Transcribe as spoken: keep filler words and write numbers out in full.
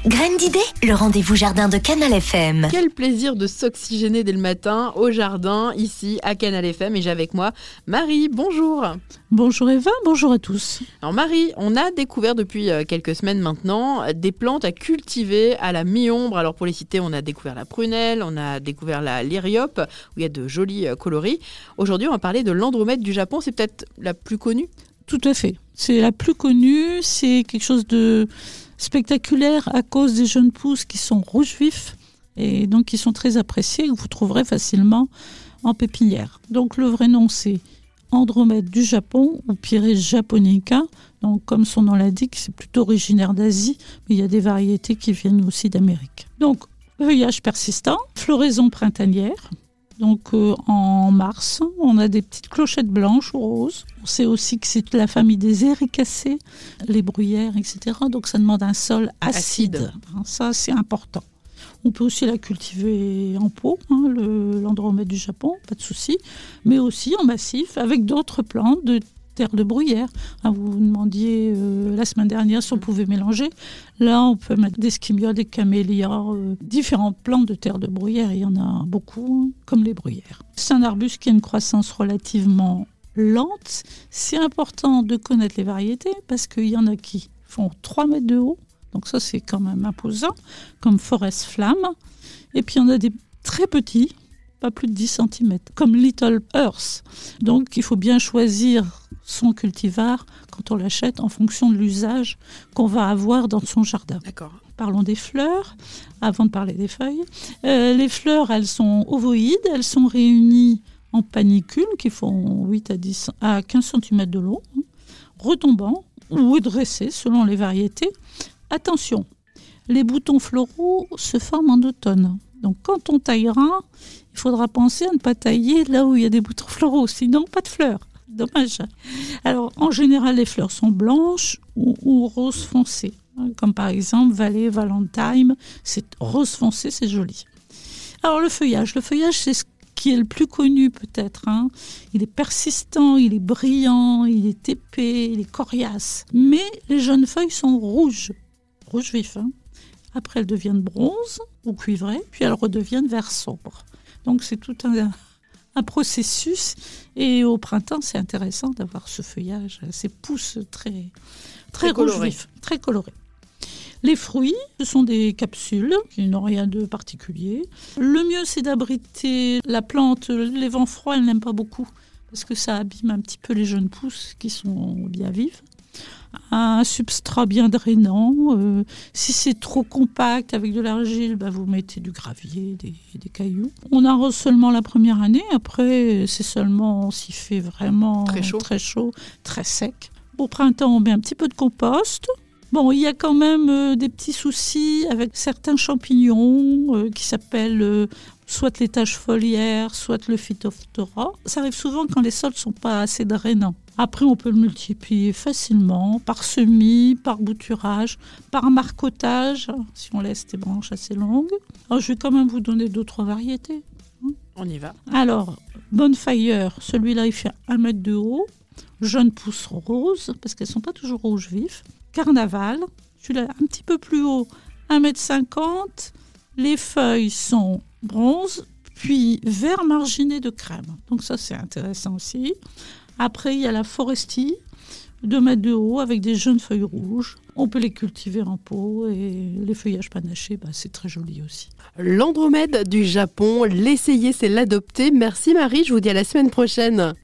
Graines d'idées, le rendez-vous jardin de Canal F M. Quel plaisir de s'oxygéner dès le matin au jardin, ici à Canal F M. Et j'ai avec moi Marie, bonjour. Bonjour Eva, bonjour à tous. Alors Marie, on a découvert depuis quelques semaines maintenant des plantes à cultiver à la mi-ombre. Alors pour les citer, on a découvert la prunelle, on a découvert la lyriope, où il y a de jolis coloris. Aujourd'hui, on va parler de l'andromède du Japon, c'est peut-être la plus connue ? Tout à fait, c'est la plus connue, c'est quelque chose de spectaculaire à cause des jeunes pousses qui sont rouges vifs et donc qui sont très appréciés et que vous trouverez facilement en pépinière. Donc le vrai nom c'est Andromède du Japon ou Pieris japonica. Donc comme son nom l'indique, c'est plutôt originaire d'Asie, mais il y a des variétés qui viennent aussi d'Amérique. Donc feuillage persistant, floraison printanière. Donc euh, en mars, on a des petites clochettes blanches ou roses. On sait aussi que c'est la famille des éricacées, les bruyères, et cetera. Donc ça demande un sol acide. acide. Ça, c'est important. On peut aussi la cultiver en pot, hein, le, l'andromède du Japon, pas de souci. Mais aussi en massif, avec d'autres plantes de terre de bruyère. Hein, vous vous demandiez euh, la semaine dernière si on pouvait mélanger. Là, on peut mettre des skimmias, des camélias, euh, différentes plantes de terre de bruyère. Il y en a beaucoup, hein, comme les bruyères. C'est un arbuste qui a une croissance relativement lente. C'est important de connaître les variétés parce qu'il y en a qui font trois mètres de haut. Donc ça, c'est quand même imposant, comme Forest Flamme. Et puis, il y en a des très petits, pas plus de dix centimètres, comme Little Earth. Donc, il faut bien choisir son cultivar quand on l'achète en fonction de l'usage qu'on va avoir dans son jardin. D'accord. Parlons des fleurs, avant de parler des feuilles. Euh, les fleurs, elles sont ovoïdes, elles sont réunies en panicules qui font huit à dix à quinze centimètres de long, retombants ou dressés selon les variétés. Attention, les boutons floraux se forment en automne. Donc quand on taillera, il faudra penser à ne pas tailler là où il y a des boutons floraux, sinon pas de fleurs. Dommage. Alors, en général, les fleurs sont blanches ou, ou rose foncé. Comme par exemple, Valley Valentine, c'est rose foncé, c'est joli. Alors, le feuillage. Le feuillage, c'est ce qui est le plus connu peut-être. Hein. Il est persistant, il est brillant, il est épais, il est coriace. Mais les jeunes feuilles sont rouges, rouge vif. Hein. Après, elles deviennent bronze ou cuivrées, puis elles redeviennent vert sombre. Donc, c'est tout un... un processus, et au printemps, c'est intéressant d'avoir ce feuillage, ces pousses très, très, très rouge vif, très colorées. Les fruits, ce sont des capsules qui n'ont rien de particulier. Le mieux, c'est d'abriter la plante. Les vents froids, elle n'aime pas beaucoup, parce que ça abîme un petit peu les jeunes pousses qui sont bien vives. Un substrat bien drainant. Euh, si c'est trop compact avec de l'argile, bah vous mettez du gravier, des, des cailloux. On arrose seulement la première année. Après, c'est seulement s'il fait vraiment très chaud. très chaud, très sec. Au printemps, on met un petit peu de compost. Bon, il y a quand même euh, des petits soucis avec certains champignons euh, qui s'appellent euh, soit les taches foliaires, soit le Phytophthora. Ça arrive souvent quand les sols ne sont pas assez drainants. Après, on peut le multiplier facilement par semis, par bouturage, par marcottage, si on laisse des branches assez longues. Alors, je vais quand même vous donner deux, trois variétés. On y va. Alors, Bonfire, celui-là, il fait un mètre de haut. Jeune pousse rose, parce qu'elles ne sont pas toujours rouges vifs. Carnaval, celui-là, un petit peu plus haut, un mètre cinquante. Les feuilles sont bronze, puis vert marginé de crème. Donc ça, c'est intéressant aussi. Après, il y a la Foresti, deux mètres de haut, avec des jeunes feuilles rouges. On peut les cultiver en pot et les feuillages panachés, bah, c'est très joli aussi. L'andromède du Japon, l'essayer, c'est l'adopter. Merci Marie, je vous dis à la semaine prochaine.